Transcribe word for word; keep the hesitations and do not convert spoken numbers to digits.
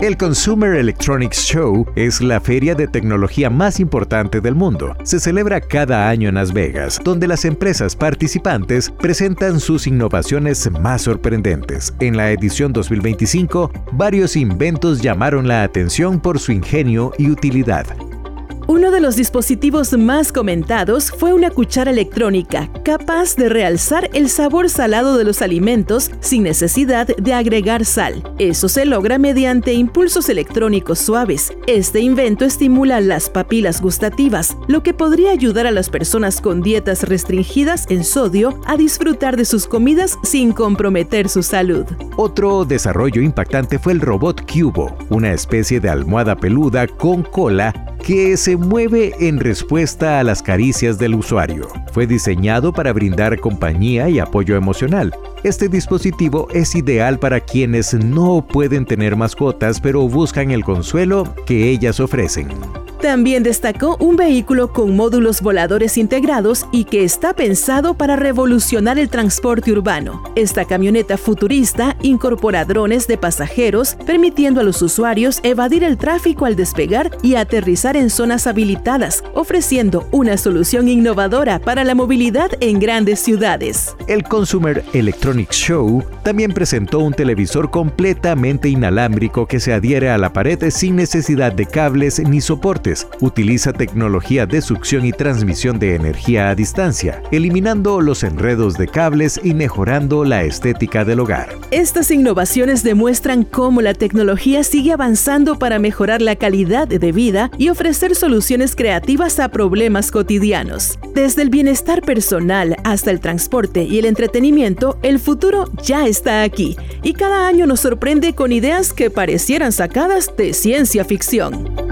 El Consumer Electronics Show es la feria de tecnología más importante del mundo. Se celebra cada año en Las Vegas, donde las empresas participantes presentan sus innovaciones más sorprendentes. En la edición dos mil veinticinco, varios inventos llamaron la atención por su ingenio y utilidad. Uno de los dispositivos más comentados fue una cuchara electrónica capaz de realzar el sabor salado de los alimentos sin necesidad de agregar sal. Eso se logra mediante impulsos electrónicos suaves. Este invento estimula las papilas gustativas, lo que podría ayudar a las personas con dietas restringidas en sodio a disfrutar de sus comidas sin comprometer su salud. Otro desarrollo impactante fue el robot Cubo, una especie de almohada peluda con cola que se mueve en respuesta a las caricias del usuario. Fue diseñado para brindar compañía y apoyo emocional. Este dispositivo es ideal para quienes no pueden tener mascotas, pero buscan el consuelo que ellas ofrecen. También destacó un vehículo con módulos voladores integrados y que está pensado para revolucionar el transporte urbano. Esta camioneta futurista incorpora drones de pasajeros, permitiendo a los usuarios evadir el tráfico al despegar y aterrizar en zonas habilitadas, ofreciendo una solución innovadora para la movilidad en grandes ciudades. El Consumer Electronics Show también presentó un televisor completamente inalámbrico que se adhiere a la pared sin necesidad de cables ni soportes. Utiliza tecnología de succión y transmisión de energía a distancia, eliminando los enredos de cables y mejorando la estética del hogar. Estas innovaciones demuestran cómo la tecnología sigue avanzando para mejorar la calidad de vida y ofrecer soluciones creativas a problemas cotidianos. Desde el bienestar personal hasta el transporte y el entretenimiento, el futuro ya está aquí y cada año nos sorprende con ideas que parecieran sacadas de ciencia ficción.